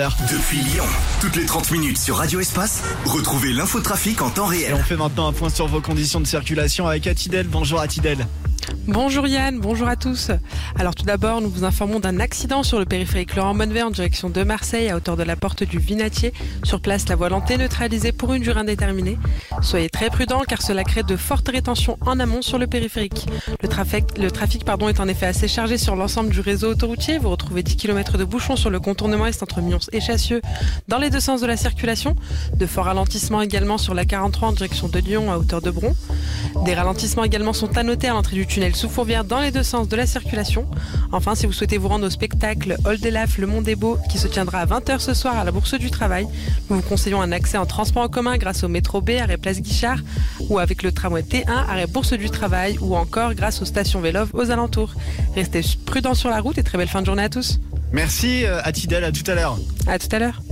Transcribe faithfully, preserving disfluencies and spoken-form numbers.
Depuis Lyon, toutes les trente minutes sur Radio Espace, retrouvez l'infotrafic en temps réel. Et on fait maintenant un point sur vos conditions de circulation avec Atidel. Bonjour Atidel. Bonjour Yann, bonjour à tous. Alors tout d'abord, nous vous informons d'un accident sur le périphérique Laurent-Bonnevet en direction de Marseille à hauteur de la porte du Vinatier. Sur place, la voie lentée neutralisée pour une durée indéterminée. Soyez très prudents car cela crée de fortes rétentions en amont sur le périphérique. Le trafic, le trafic pardon, est en effet assez chargé sur l'ensemble du réseau autoroutier. Vous retrouvez dix kilomètres de bouchons sur le contournement est entre Mions et Chassieux dans les deux sens de la circulation. De forts ralentissements également sur la quarante-trois en direction de Lyon à hauteur de Bron. Des ralentissements également sont à noter à l'entrée du tunnel sous Fourvière dans les deux sens de la circulation. Enfin, si vous souhaitez vous rendre au spectacle Oldelaf Le Mont des Beaux qui se tiendra à vingt heures ce soir à la Bourse du Travail, nous vous conseillons un accès en transport en commun grâce au métro B, arrêt Place Guichard, ou avec le tramway T un, arrêt Bourse du Travail, ou encore grâce aux stations Vélov aux alentours. Restez prudents sur la route et très belle fin de journée à tous. Merci Atidel, à tout à l'heure. À tout à l'heure.